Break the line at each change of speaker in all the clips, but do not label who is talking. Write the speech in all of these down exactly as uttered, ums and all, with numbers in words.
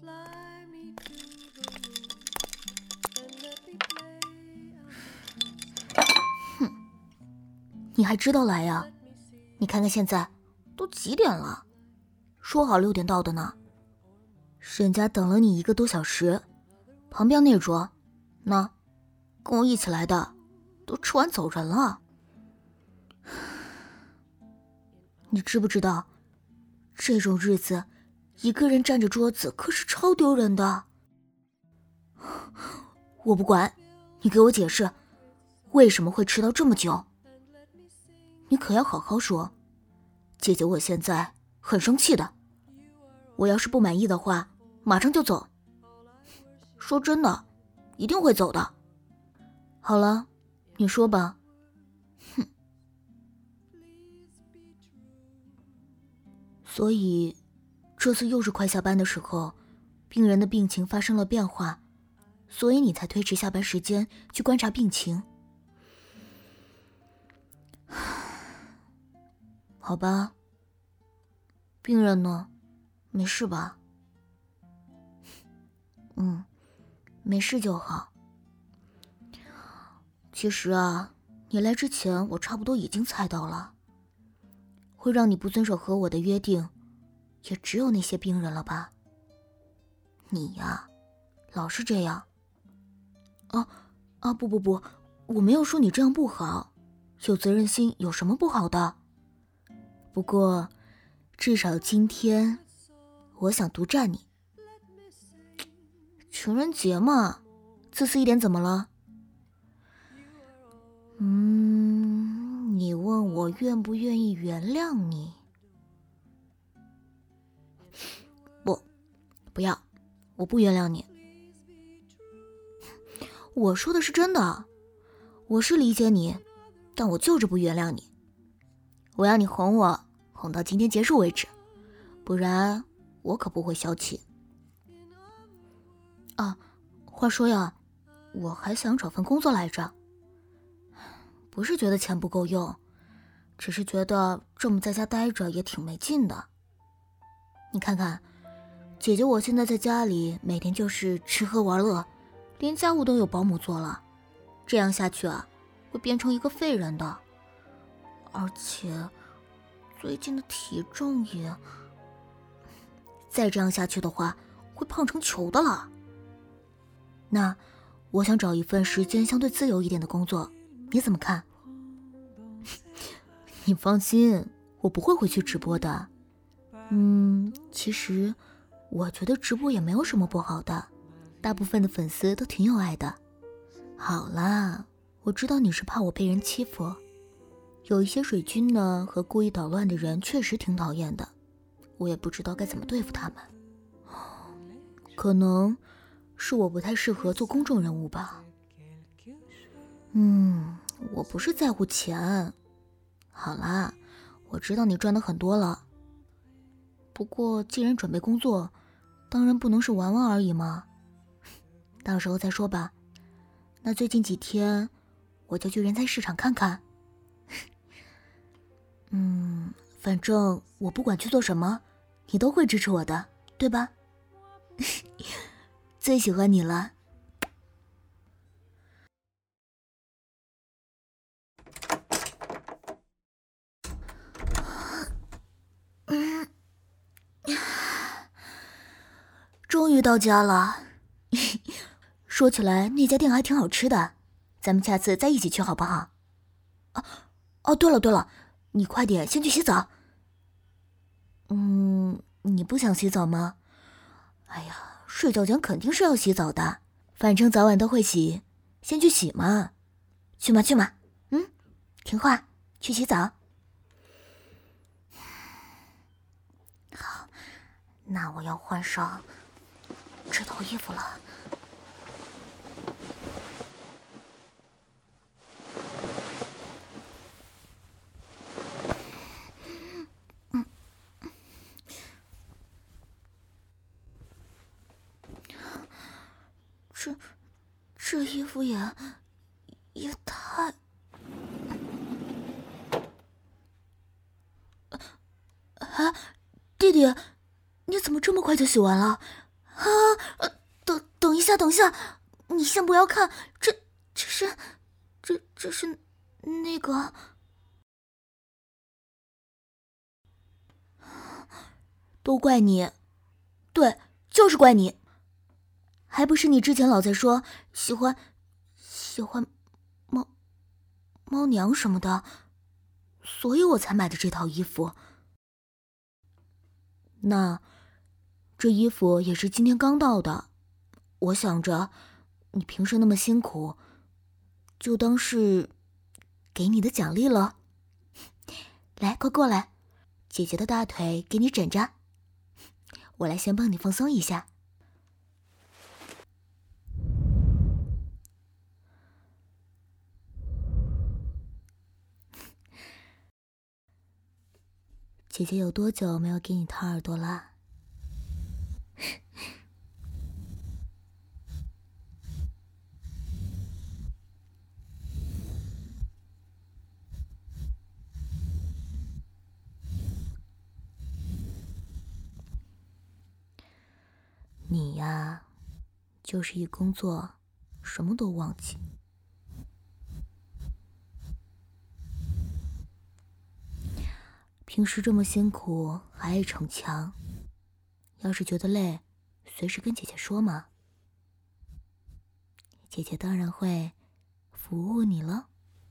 哼，你还知道来呀？你看看现在都几点了，说好六点到的呢，人家等了你一个多小时。旁边那桌，那跟我一起来的都吃完走人了。你知不知道，这种日子一个人占着桌子可是超丢人的。我不管，你给我解释为什么会迟到这么久。你可要好好说，姐姐我现在很生气的，我要是不满意的话马上就走。说真的，一定会走的。好了，你说吧。哼。所以这次又是快下班的时候，病人的病情发生了变化，所以你才推迟下班时间去观察病情。好吧，病人呢？没事吧？嗯，没事就好。其实啊，你来之前我差不多已经猜到了，会让你不遵守和我的约定，也只有那些病人了吧？你呀，老是这样。啊啊不不不，我没有说你这样不好，有责任心有什么不好的？不过，至少今天，我想独占你。情人节嘛，自私一点怎么了？嗯，你问我愿不愿意原谅你？不，不要，我不原谅你。我说的是真的，我是理解你，但我就是不原谅你。我要你哄我，哄到今天结束为止，不然我可不会消气。啊，话说呀，我还想找份工作来着。不是觉得钱不够用，只是觉得这么在家待着也挺没劲的。你看看，姐姐我现在在家里每天就是吃喝玩乐，连家务都有保姆做了，这样下去啊，会变成一个废人的。而且最近的体重也……再这样下去的话，会胖成球的了。那我想找一份时间相对自由一点的工作，你怎么看？你放心，我不会回去直播的。嗯，其实我觉得直播也没有什么不好的，大部分的粉丝都挺有爱的。好啦，我知道你是怕我被人欺负，有一些水军呢和故意捣乱的人确实挺讨厌的，我也不知道该怎么对付他们。可能是我不太适合做公众人物吧。嗯，我不是在乎钱。好啦，我知道你赚的很多了。不过既然准备工作，当然不能是玩玩而已嘛。到时候再说吧。那最近几天，我就去人才市场看看。嗯，反正我不管去做什么，你都会支持我的，对吧？最喜欢你了。嗯，终于到家了。说起来那家店还挺好吃的，咱们下次再一起去好不好？啊，哦，对了对了，你快点先去洗澡。嗯，你不想洗澡吗？哎呀，睡觉前肯定是要洗澡的，反正早晚都会洗，先去洗嘛。去嘛去嘛，嗯，听话，去洗澡。好，那我要换上这套衣服了。嗯，这这衣服也也太……啊，弟弟，你怎么这么快就洗完了？ 啊，呃，等等一下，等一下，你先不要看，这这是，这这是那个，都怪你，对，就是怪你，还不是你之前老在说喜欢喜欢猫猫娘什么的，所以我才买的这套衣服。那这衣服也是今天刚到的，我想着你平时那么辛苦，就当是给你的奖励了。来，快过来，姐姐的大腿给你枕着，我来先帮你放松一下。姐姐有多久没有给你掏耳朵了？你呀，就是一工作什么都忘记。平时这么辛苦还爱逞强，要是觉得累，随时跟姐姐说嘛。姐姐当然会服务你了。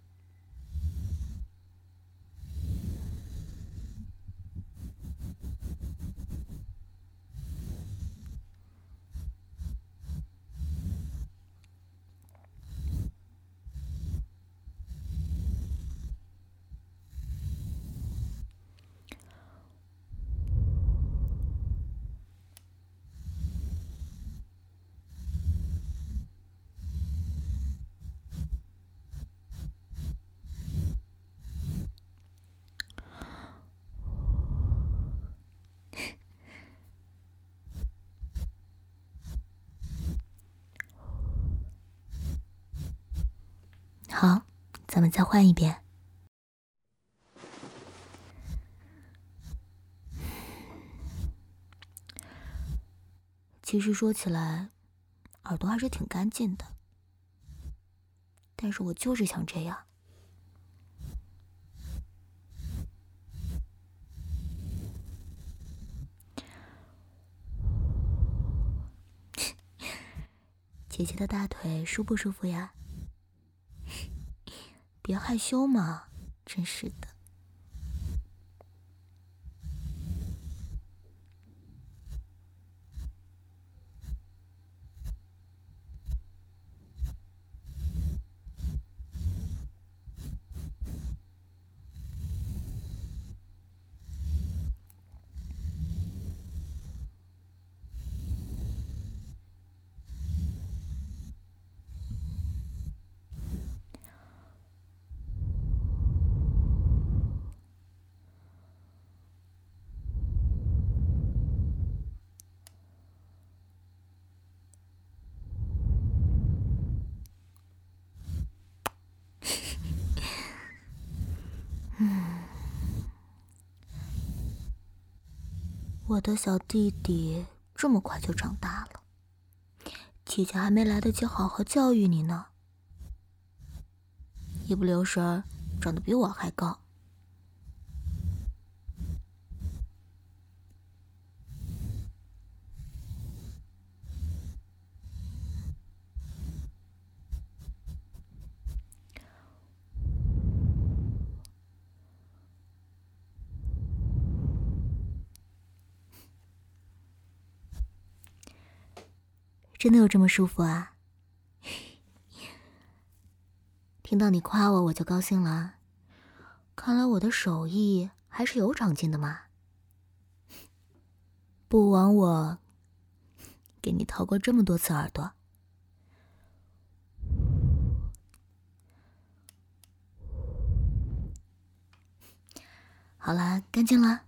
好，咱们再换一遍。其实说起来，耳朵还是挺干净的，但是我就是想这样。姐姐的大腿舒不舒服呀？别害羞嘛，真是的。嗯，我的小弟弟这么快就长大了，姐姐还没来得及好好教育你呢，一不留神长得比我还高。真的有这么舒服啊？听到你夸我，我就高兴了。看来我的手艺还是有长进的嘛。不枉我给你掏过这么多次耳朵。好了，干净了。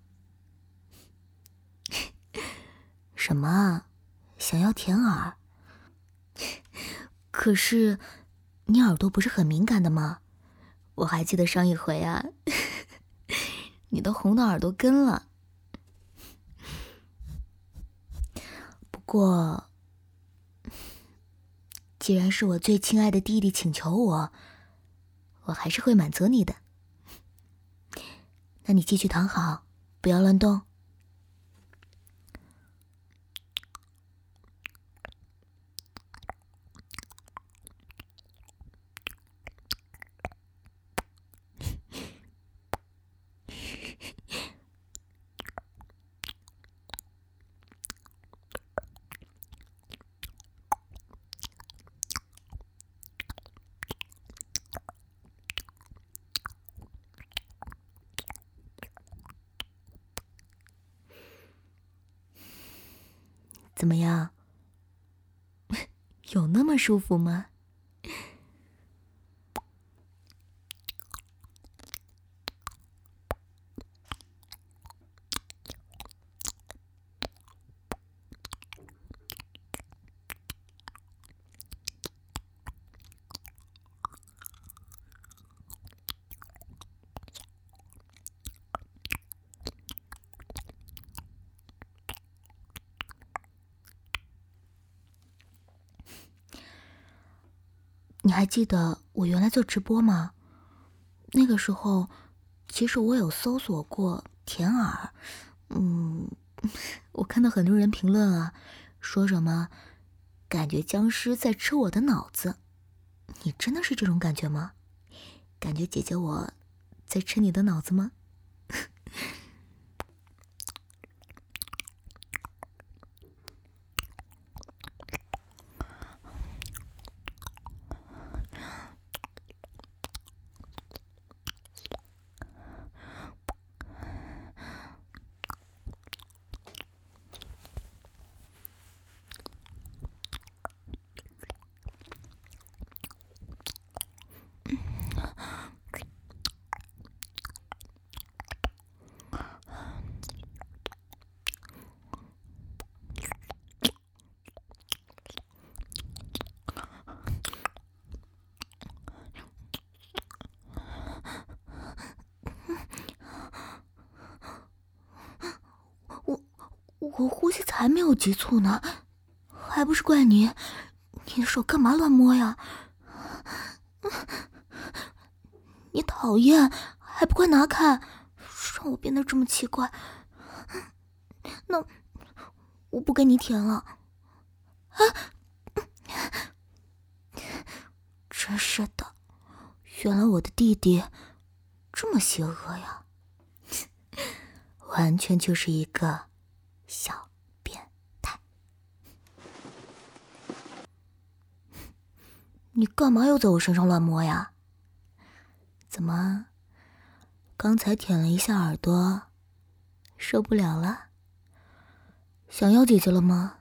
什么？想要舔耳？可是你耳朵不是很敏感的吗？我还记得上一回啊，你都红到耳朵根了。不过，既然是我最亲爱的弟弟请求我，我还是会满足你的。那你继续躺好，不要乱动。怎么样？有那么舒服吗？你还记得我原来做直播吗？那个时候，其实我有搜索过舔耳，嗯，我看到很多人评论啊，说什么感觉僵尸在吃我的脑子。你真的是这种感觉吗？感觉姐姐我在吃你的脑子吗？我呼吸才没有急促呢，还不是怪你，你的手干嘛乱摸呀？你讨厌，还不快拿开，让我变得这么奇怪。那我不跟你舔了。啊！真是的，原来我的弟弟这么邪恶呀，完全就是一个小变态。你干嘛又在我身上乱摸呀？怎么，刚才舔了一下耳朵，受不了了？想要姐姐了吗？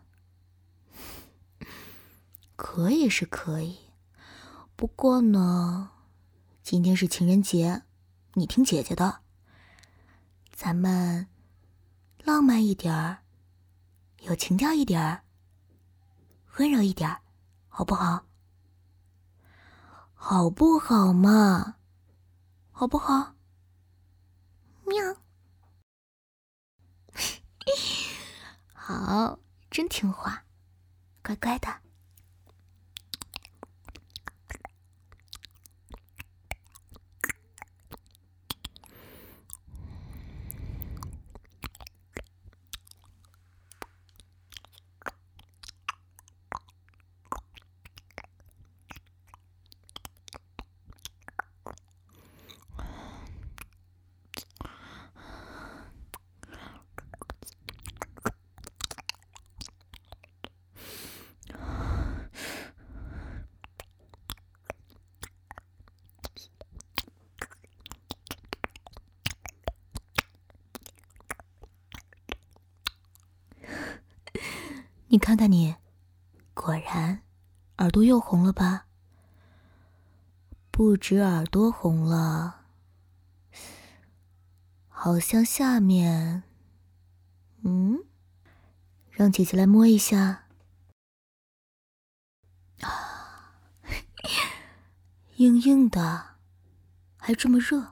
可以是可以，不过呢，今天是情人节，你听姐姐的，咱们浪漫一点儿，有情调一点儿，温柔一点儿，好不好？好不好嘛？好不好？喵。好，真听话，乖乖的。你看看你，果然耳朵又红了吧？不止耳朵红了，好像下面……嗯，让姐姐来摸一下。啊，硬硬的，还这么热。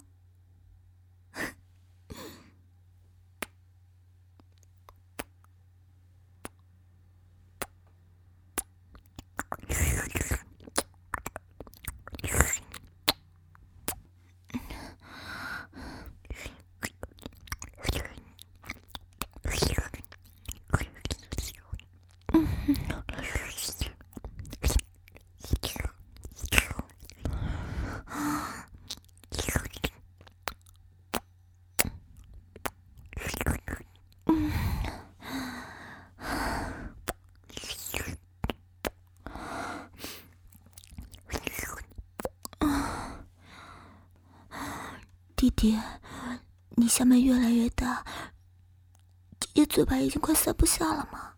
弟，你下面越来越大，姐姐嘴巴已经快塞不下了吗？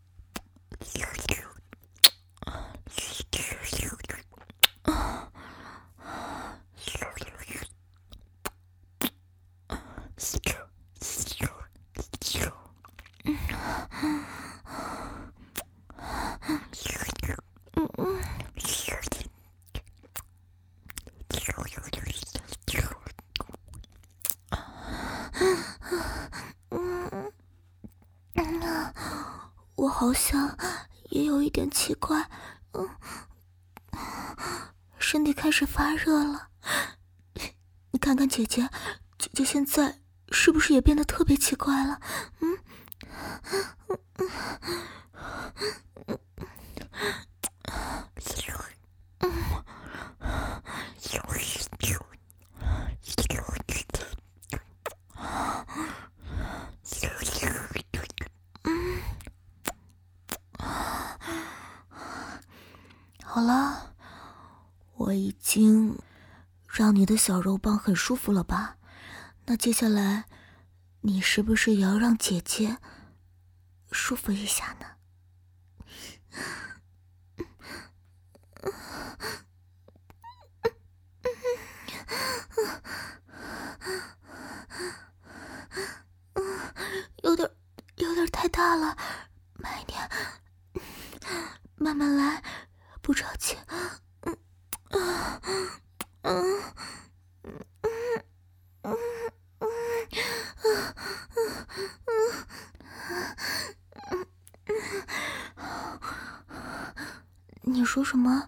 我好像也有一点奇怪，嗯，身体开始发热了。你看看姐姐，姐姐现在是不是也变得特别奇怪了？嗯，嗯嗯嗯好了，我已经让你的小肉棒很舒服了吧？那接下来，你是不是也要让姐姐舒服一下呢？有点，有点太大了，慢一点，慢慢来，不着急。嗯嗯嗯嗯嗯嗯嗯，你说什么？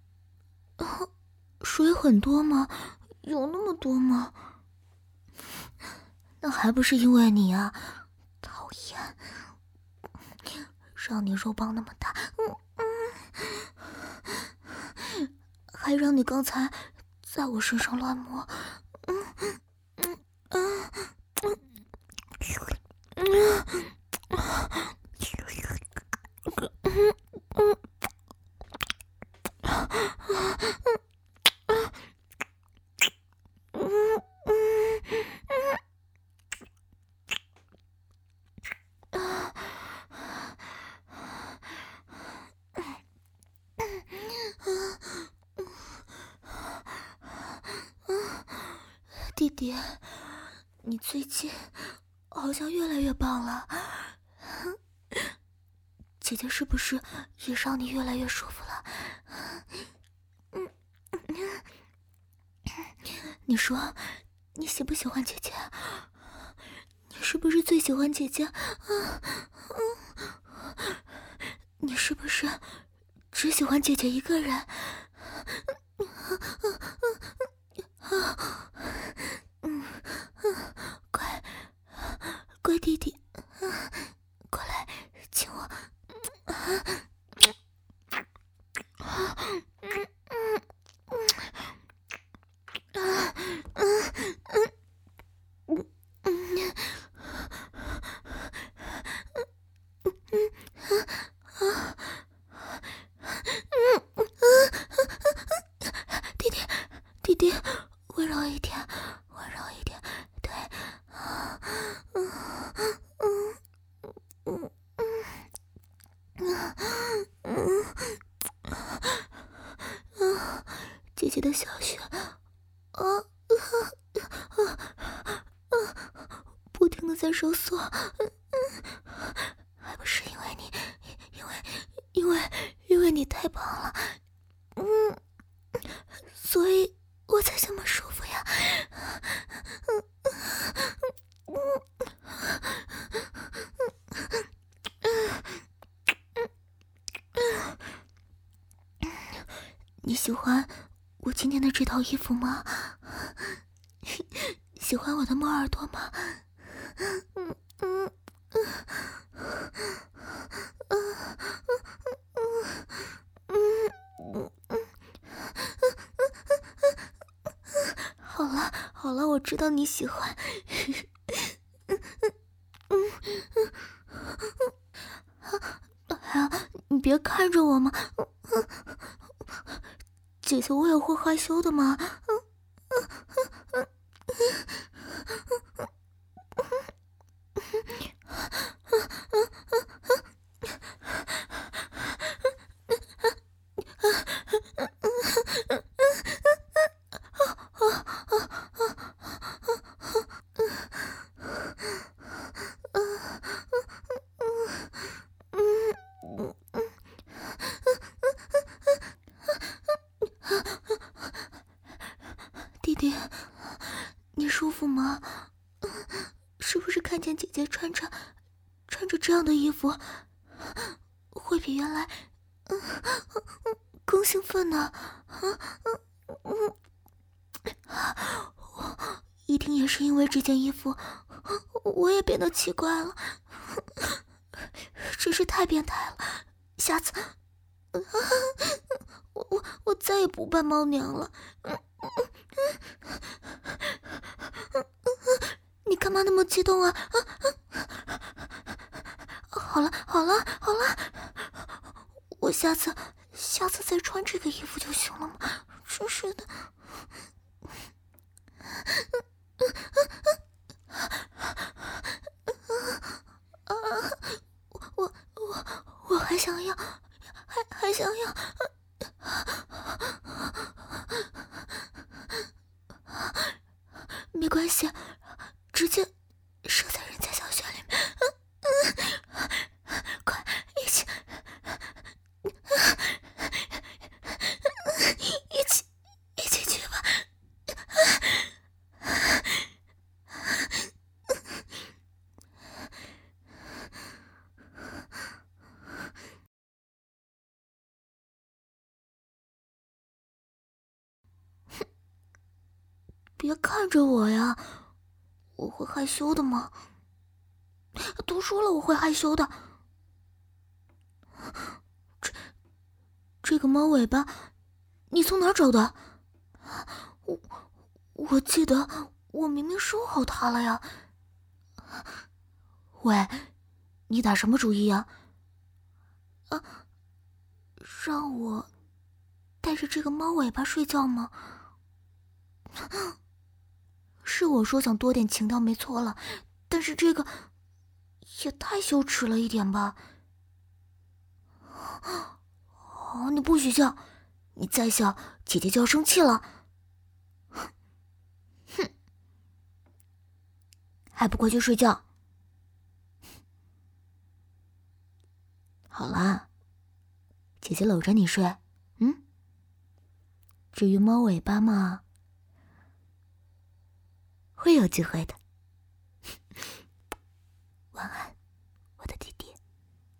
水很多吗？有那么多吗？那还不是因为你啊！讨厌，让你肉棒那么大，嗯嗯，还让你刚才在我身上乱摸，嗯嗯嗯嗯嗯嗯弟弟，你最近好像越来越棒了，姐姐是不是也让你越来越舒服了？嗯，你说你喜不喜欢姐姐？你是不是最喜欢姐姐？嗯嗯，你是不是只喜欢姐姐一个人？嗯嗯，乖乖弟弟，过来亲我。弟弟，弟弟，温柔一点，温柔一点，对，嗯嗯嗯嗯嗯嗯，姐姐的小穴，啊啊啊！不停的在收缩，还不是因为你，因为因为因为你太棒了，嗯，所以我才这么舒服呀。你喜欢我今天的这套衣服吗？喜欢我的猫耳朵吗？嗯嗯嗯嗯嗯，好了好了，我知道你喜欢。啊，你别看着我嘛，姐姐我也会害羞的嘛。 穿着这样的衣服，会比原来嗯更兴奋呢。嗯嗯嗯，一定也是因为这件衣服，我也变得奇怪了，真是太变态了。下次，我我我再也不扮猫娘了。你干嘛那么激动啊？好了好了好了，我下次下次再穿这个衣服就行了嘛。真是的。啊，我我我还想要，还还想要。没关系，直接射在人家小穴里面。快，一起，一起，一起去吧。别看着我呀，我会害羞的吗？都说了我会害羞的。这这个猫尾巴，你从哪儿找的？我我记得我明明收好它了呀。喂，你打什么主意呀？啊，让我带着这个猫尾巴睡觉吗？是我说想多点情调没错了，但是这个也太羞耻了一点吧。哦，你不许笑，你再笑姐姐就要生气了。哼，还不快去睡觉。好啦，姐姐搂着你睡。嗯，至于猫尾巴嘛，会有机会的。晚安。